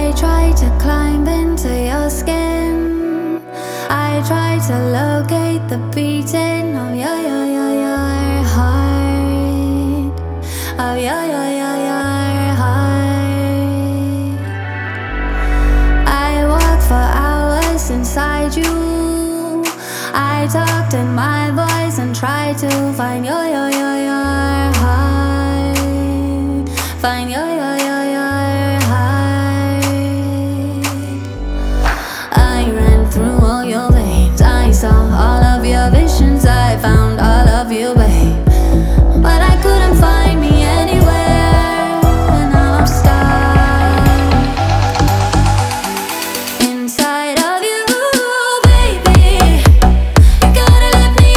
I try to climb into your skin. I try to locate the beating of your heart, of your heart. I walk for hours inside you. I talked in my voice and tried to find your heart, find your heart. I ran through all your veins. I saw all of your visions. I found all of you, babe, but I couldn't find me anywhere. And now I'm stuck inside of you, baby. You gotta let me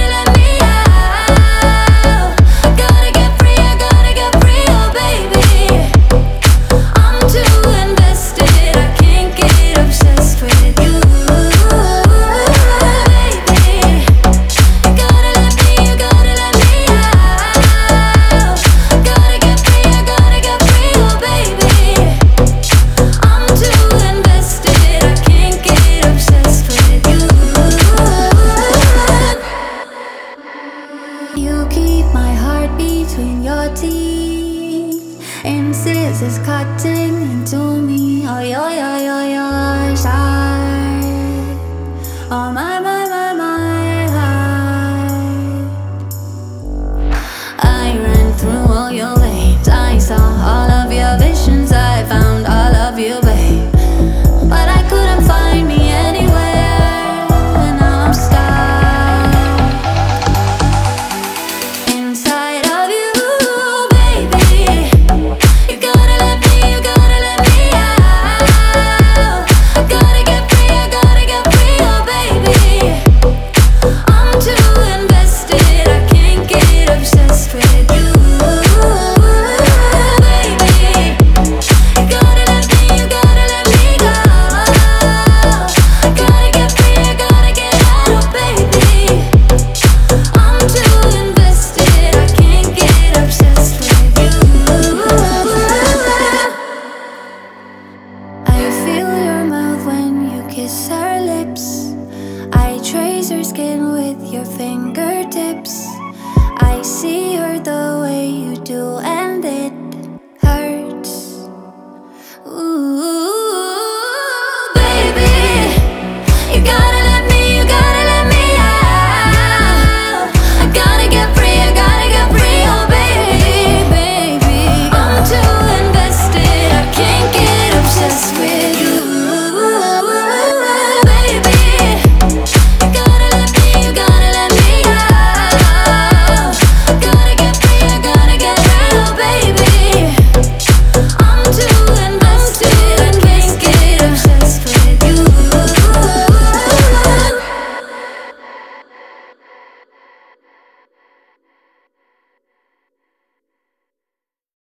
out. I gotta get free, oh baby. I'm too invested, I can't get obsessed with you, baby. You gotta let me out. Gotta get free, oh baby. I'm too invested, I can't get obsessed with you. You keep my heart between your teeth, and scissors cutting into me. Oh, your side. Oh, my